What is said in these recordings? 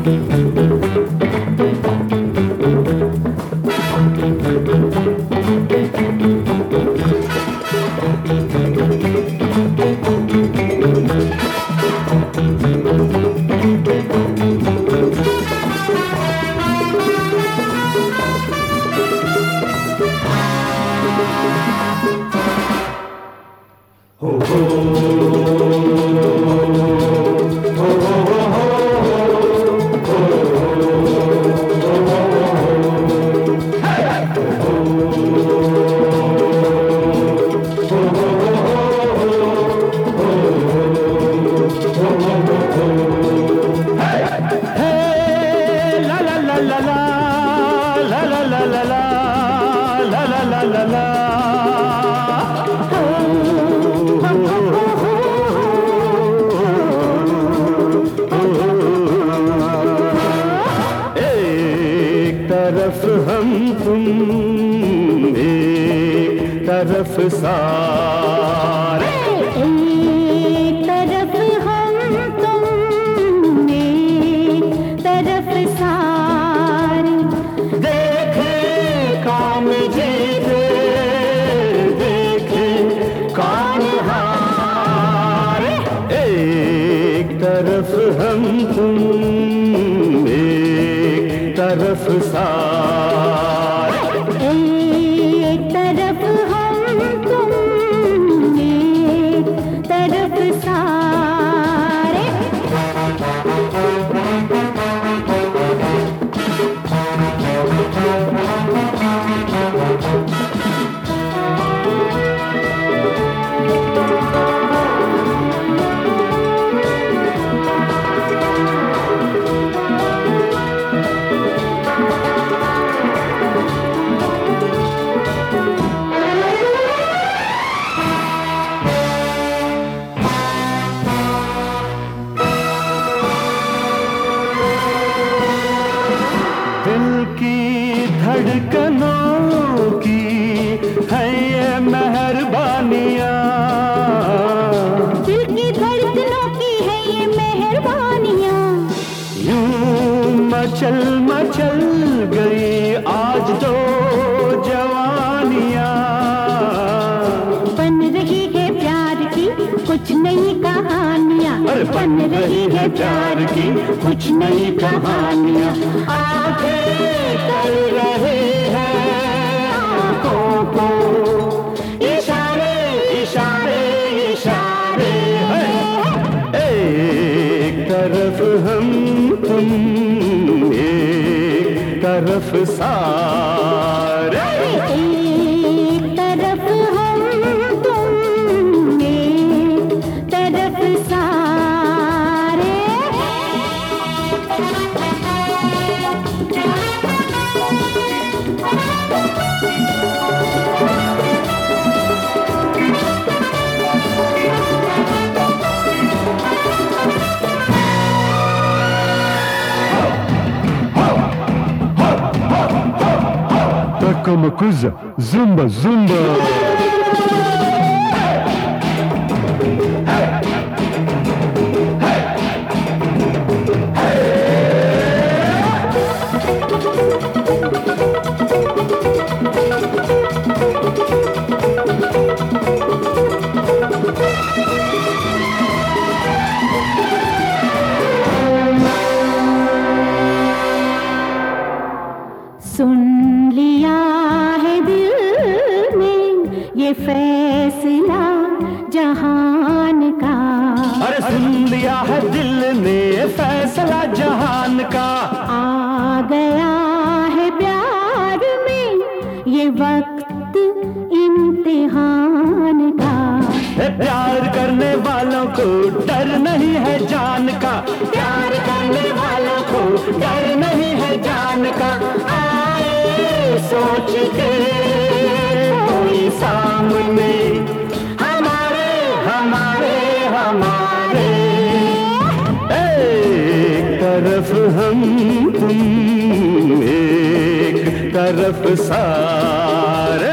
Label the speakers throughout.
Speaker 1: तरफ हम तुम एक तरफ सारे,
Speaker 2: एक तरफ हम तुम एक तरफ सारे,
Speaker 1: देखे काम जीते देखे कौन हारे। एक तरफ हम तुम तरफ सारे,
Speaker 2: एक तरफ हम तुम एक तरफ सारे।
Speaker 1: दिल की धड़कनों की है ये मेहरबानियाँ,
Speaker 2: दिल की धड़कनों की है ये मेहरबानियाँ।
Speaker 1: यूं मचल मचल गई आज तो जवानियाँ,
Speaker 2: बन रही है प्यार की कुछ नई कहानियाँ,
Speaker 1: बन रही है प्यार की कुछ नई कहानियाँ। आंखें कर रहे हैं आंखों को इशारे इशारे इशारे हैं। एक तरफ हम तुम एक तरफ सारे,
Speaker 2: एक तरफ हम तुम एक तरफ सारे।
Speaker 1: Taca uma coisa, zumba, zumba.
Speaker 2: सुन लिया है दिल ने ये फैसला जहान का,
Speaker 1: अरे सुन लिया है दिल ने फैसला जहान का।
Speaker 2: आ गया है प्यार में ये वक्त इम्तिहान का।
Speaker 1: प्यार करने वालों को डर नहीं है जान का, प्यार करने वालों को डर नहीं है जान का। आए सोच के कोई सामने हमारे हमारे हमारे, एक तरफ हम तुम एक तरफ सारे,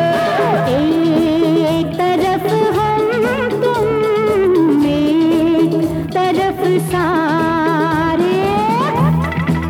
Speaker 2: एक तरफ हम तुम एक तरफ सारे।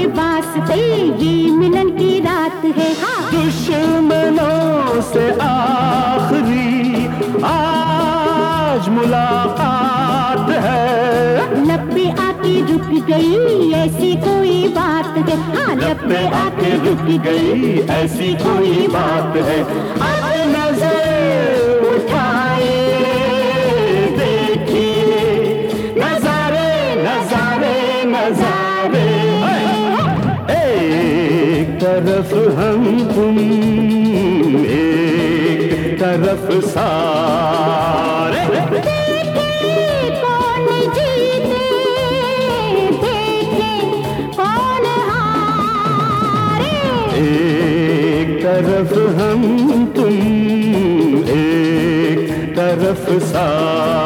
Speaker 2: वास्ते ये मिलन की रात है। हाँ
Speaker 1: दुश्मनों से आखिरी आज मुलाकात है।
Speaker 2: लब पे आके रुक गई ऐसी कोई बात है। हाँ
Speaker 1: लब पे आके रुक गई ऐसी कोई बात है। अब नजर उठाए देखिए नजारे नजारे नजारे। एक तरफ हम तुम एक तरफ सारे।
Speaker 2: कौन जीते देखे कौन हारे।
Speaker 1: एक तरफ हम तुम एक तरफ सारे।